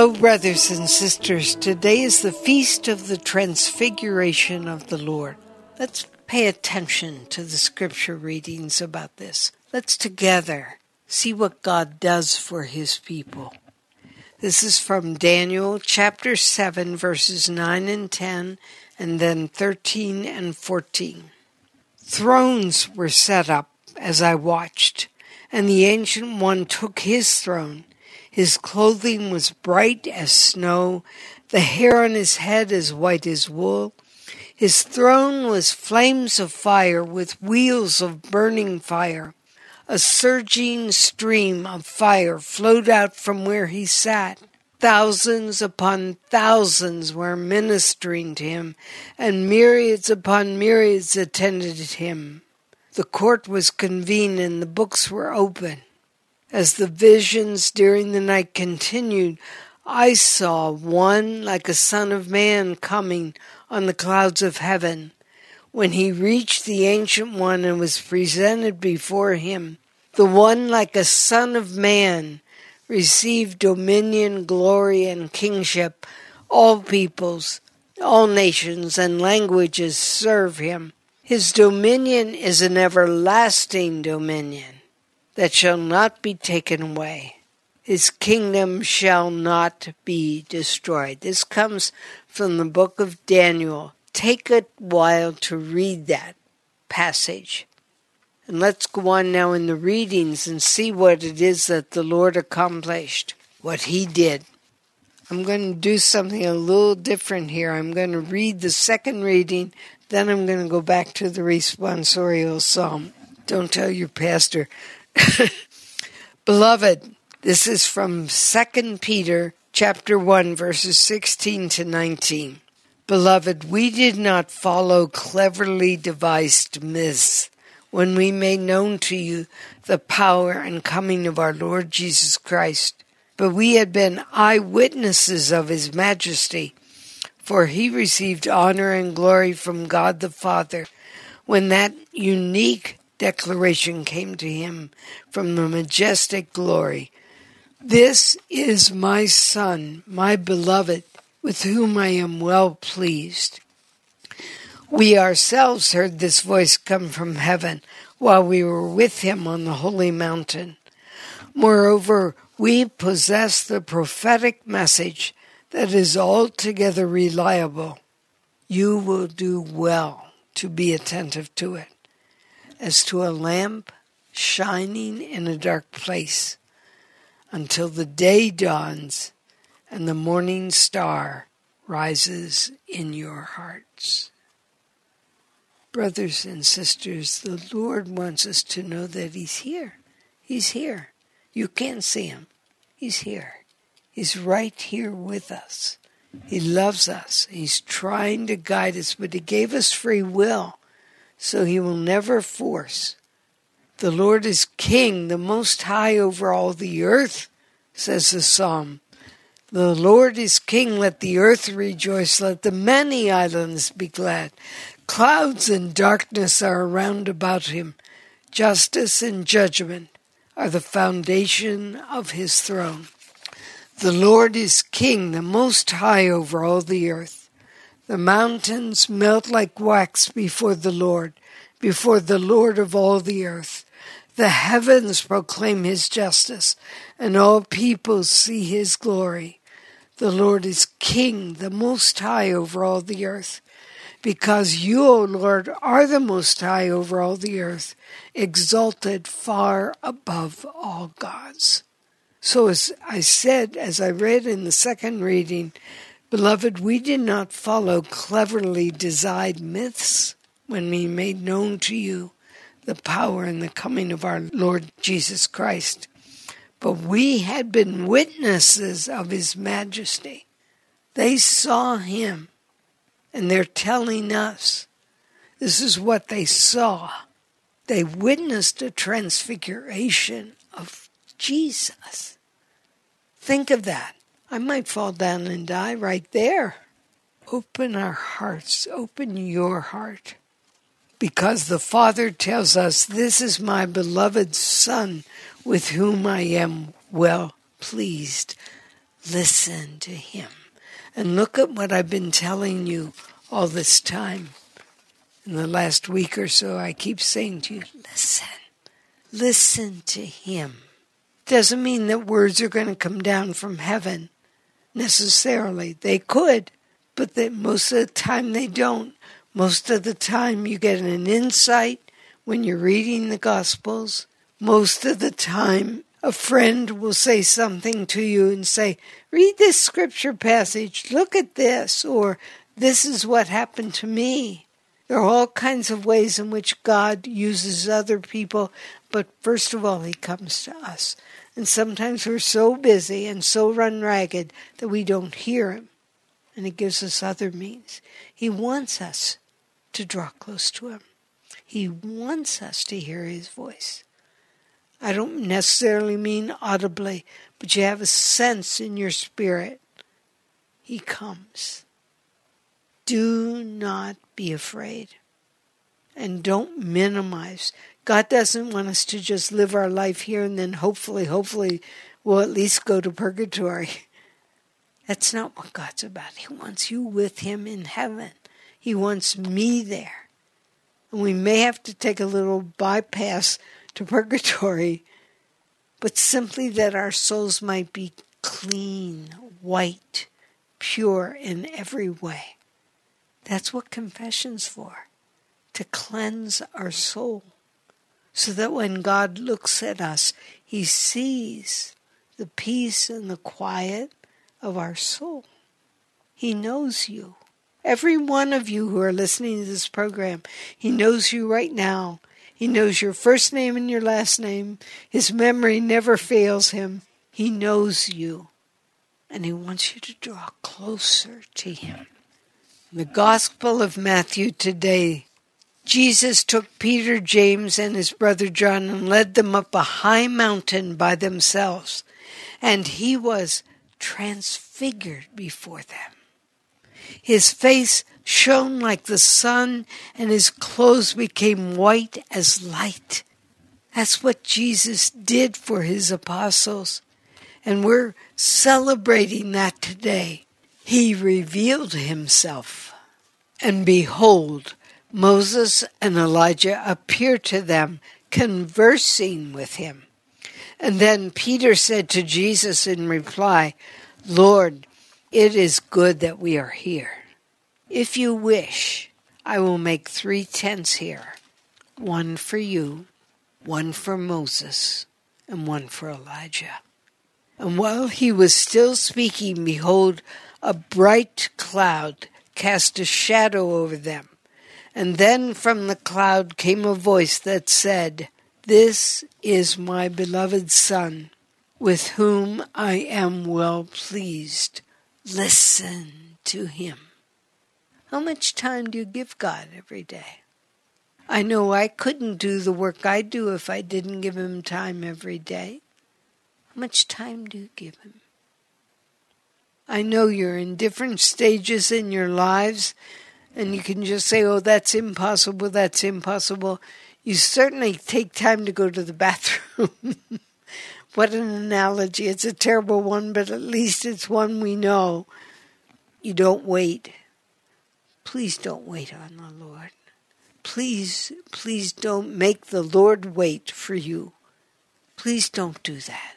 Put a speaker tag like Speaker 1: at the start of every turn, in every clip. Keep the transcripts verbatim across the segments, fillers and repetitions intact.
Speaker 1: Hello, brothers and sisters. Today is the Feast of the Transfiguration of the Lord. Let's pay attention to the scripture readings about this. Let's together see what God does for his people. This is from Daniel chapter seven, verses nine and ten, and then thirteen and fourteen. Thrones were set up as I watched, and the Ancient One took his throne. His clothing was bright as snow, the hair on his head as white as wool. His throne was flames of fire with wheels of burning fire. A surging stream of fire flowed out from where he sat. Thousands upon thousands were ministering to him, and myriads upon myriads attended him. The court was convened and the books were open. As the visions during the night continued, I saw one like a son of man coming on the clouds of heaven. When he reached the Ancient One and was presented before him, the one like a son of man received dominion, glory, and kingship. All peoples, all nations, and languages serve him. His dominion is an everlasting dominion that shall not be taken away. His kingdom shall not be destroyed. This comes from the book of Daniel. Take a while to read that passage. And let's go on now in the readings and see what it is that the Lord accomplished, what he did. I'm going to do something a little different here. I'm going to read the second reading, then I'm going to go back to the responsorial psalm. Don't tell your pastor. Beloved, this is from Second Peter chapter one, verses sixteen to nineteen. Beloved, we did not follow cleverly devised myths when we made known to you the power and coming of our Lord Jesus Christ, but we had been eyewitnesses of his majesty, for he received honor and glory from God the Father when that unique declaration came to him from the majestic glory. This is my Son, my beloved, with whom I am well pleased. We ourselves heard this voice come from heaven while we were with him on the holy mountain. Moreover, we possess the prophetic message that is altogether reliable. You will do well to be attentive to it, as to a lamp shining in a dark place, until the day dawns and the morning star rises in your hearts. Brothers and sisters, the Lord wants us to know that he's here. He's here. You can't see him. He's here. He's right here with us. He loves us. He's trying to guide us, but he gave us free will, so he will never force. The Lord is King, the Most High over all the earth, says the psalm. The Lord is King, let the earth rejoice, let the many islands be glad. Clouds and darkness are around about him. Justice and judgment are the foundation of his throne. The Lord is King, the Most High over all the earth. The mountains melt like wax before the Lord, before the Lord of all the earth. The heavens proclaim his justice, and all peoples see his glory. The Lord is King, the Most High over all the earth. Because you, O Lord, are the Most High over all the earth, exalted far above all gods. So as I said, as I read in the second reading, beloved, we did not follow cleverly designed myths when we made known to you the power and the coming of our Lord Jesus Christ. But we had been witnesses of his majesty. They saw him, and they're telling us this is what they saw. They witnessed a transfiguration of Jesus. Think of that. I might fall down and die right there. Open our hearts. Open your heart. Because the Father tells us, this is my beloved Son, with whom I am well pleased. Listen to him. And look at what I've been telling you all this time. In the last week or so, I keep saying to you, listen. Listen to him. Doesn't mean that words are going to come down from heaven necessarily. They could, but they, most of the time they don't. Most of the time you get an insight when you're reading the Gospels. Most of the time a friend will say something to you and say, read this scripture passage, look at this, or this is what happened to me. There are all kinds of ways in which God uses other people, but first of all, he comes to us. And sometimes we're so busy and so run ragged that we don't hear him. And he gives us other means. He wants us to draw close to him. He wants us to hear his voice. I don't necessarily mean audibly, but you have a sense in your spirit. He comes. Do not be afraid. And don't minimize. God doesn't want us to just live our life here and then hopefully, hopefully we'll at least go to purgatory. That's not what God's about. He wants you with him in heaven. He wants me there. And we may have to take a little bypass to purgatory, but simply that our souls might be clean, white, pure in every way. That's what confession's for, to cleanse our soul, so that when God looks at us, he sees the peace and the quiet of our soul. He knows you. Every one of you who are listening to this program, he knows you right now. He knows your first name and your last name. His memory never fails him. He knows you. And he wants you to draw closer to him. In the Gospel of Matthew today, Jesus took Peter, James, and his brother John and led them up a high mountain by themselves. And he was transfigured before them. His face shone like the sun, and his clothes became white as light. That's what Jesus did for his apostles. And we're celebrating that today. He revealed himself. And behold, Moses and Elijah appeared to them, conversing with him. And then Peter said to Jesus in reply, Lord, it is good that we are here. If you wish, I will make three tents here, one for you, one for Moses, and one for Elijah. And while he was still speaking, behold, a bright cloud cast a shadow over them. And then from the cloud came a voice that said, This is my beloved Son, with whom I am well pleased. Listen to him. How much time do you give God every day? I know I couldn't do the work I do if I didn't give him time every day. How much time do you give him? I know you're in different stages in your lives, and you can just say, oh, that's impossible, that's impossible. You certainly take time to go to the bathroom. What an analogy. It's a terrible one, but at least it's one we know. You don't wait. Please don't wait on the Lord. Please, please don't make the Lord wait for you. Please don't do that.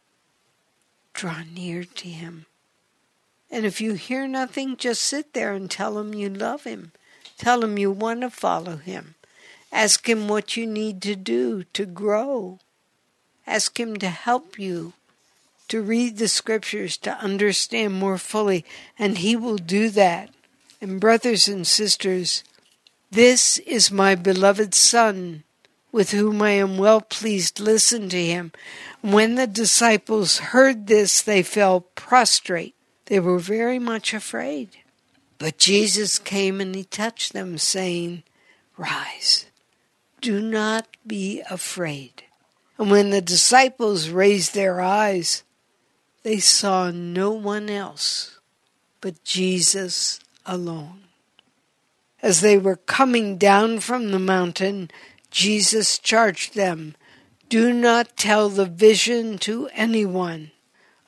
Speaker 1: Draw near to him. And if you hear nothing, just sit there and tell him you love him. Tell him you want to follow him. Ask him what you need to do to grow. Ask him to help you to read the scriptures, to understand more fully, and he will do that. And brothers and sisters, this is my beloved Son, with whom I am well pleased. Listen to him. When the disciples heard this, they fell prostrate. They were very much afraid. But Jesus came and he touched them, saying, Rise, do not be afraid. And when the disciples raised their eyes, they saw no one else but Jesus alone. As they were coming down from the mountain, Jesus charged them, Do not tell the vision to anyone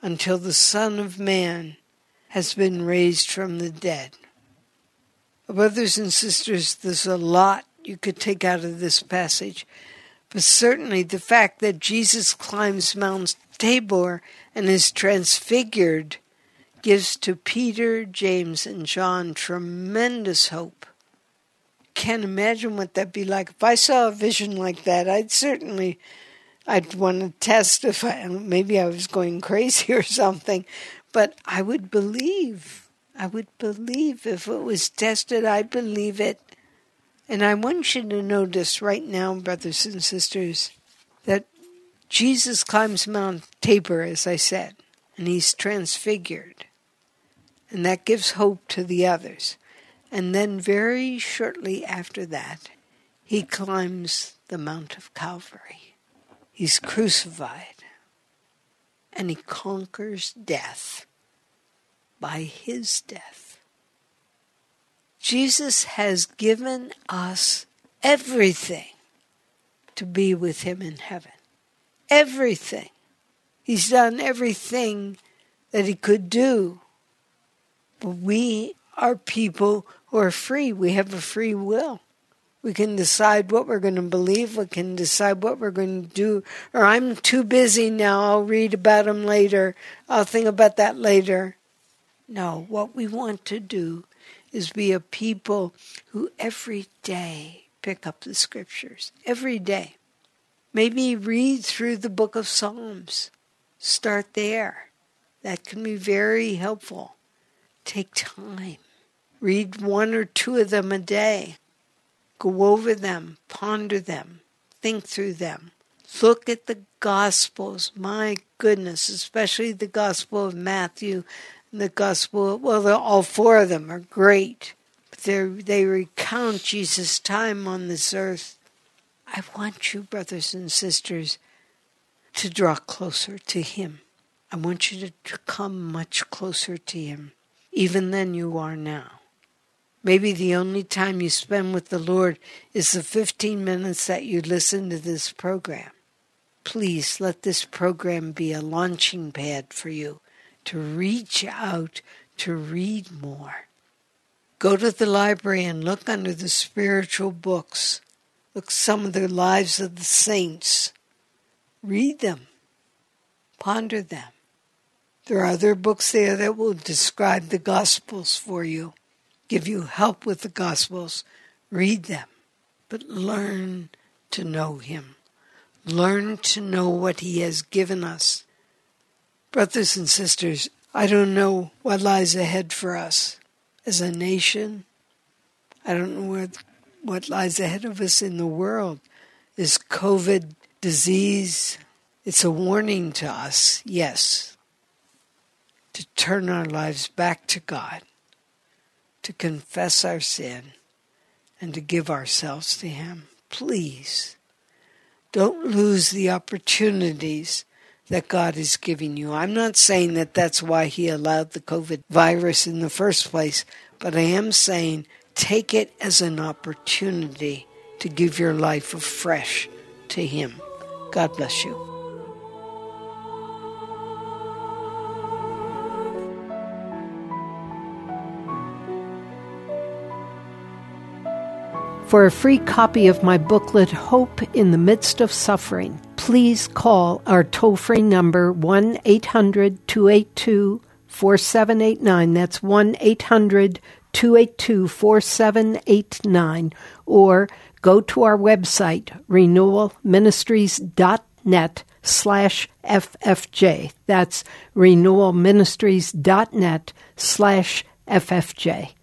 Speaker 1: until the Son of Man has been raised from the dead. Brothers and sisters, there's a lot you could take out of this passage, but certainly the fact that Jesus climbs Mount Tabor and is transfigured gives to Peter, James, and John tremendous hope. Can't imagine what that'd be like. If I saw a vision like that, I'd certainly, I'd want to testify. Maybe I was going crazy or something, but I would believe. I would believe if it was tested, I'd believe it. And I want you to notice right now, brothers and sisters, that Jesus climbs Mount Tabor, as I said, and he's transfigured. And that gives hope to the others. And then very shortly after that, he climbs the Mount of Calvary. He's crucified. And he conquers death by his death. Jesus has given us everything to be with him in heaven. Everything. He's done everything that he could do. But we are people who are free. We have a free will. We can decide what we're going to believe. We can decide what we're going to do. Or I'm too busy now. I'll read about him later. I'll think about that later. No, what we want to do is be a people who every day pick up the scriptures. Every day. Maybe read through the book of Psalms. Start there. That can be very helpful. Take time. Read one or two of them a day. Go over them. Ponder them. Think through them. Look at the Gospels. My goodness, especially the Gospel of Matthew. The gospel, well, all four of them are great, but they recount Jesus' time on this earth. I want you, brothers and sisters, to draw closer to him. I want you to come much closer to him, even than you are now. Maybe the only time you spend with the Lord is the fifteen minutes that you listen to this program. Please let this program be a launching pad for you to reach out, to read more. Go to the library and look under the spiritual books. Look some of the lives of the saints. Read them. Ponder them. There are other books there that will describe the Gospels for you, give you help with the Gospels. Read them, but learn to know him. Learn to know what he has given us. Brothers and sisters, I don't know what lies ahead for us as a nation. I don't know what, what lies ahead of us in the world. This COVID disease, it's a warning to us, yes, to turn our lives back to God, to confess our sin, and to give ourselves to him. Please, don't lose the opportunities that God is giving you. I'm not saying that that's why he allowed the COVID virus in the first place, but I am saying take it as an opportunity to give your life afresh to him. God bless you. For a free copy of my booklet, Hope in the Midst of Suffering, please call our toll-free number one eight hundred two eight two four seven eight nine. That's one eight hundred two eight two four seven eight nine. Or go to our website, renewal ministries dot net slash F F J. That's renewal ministries dot net slash F F J.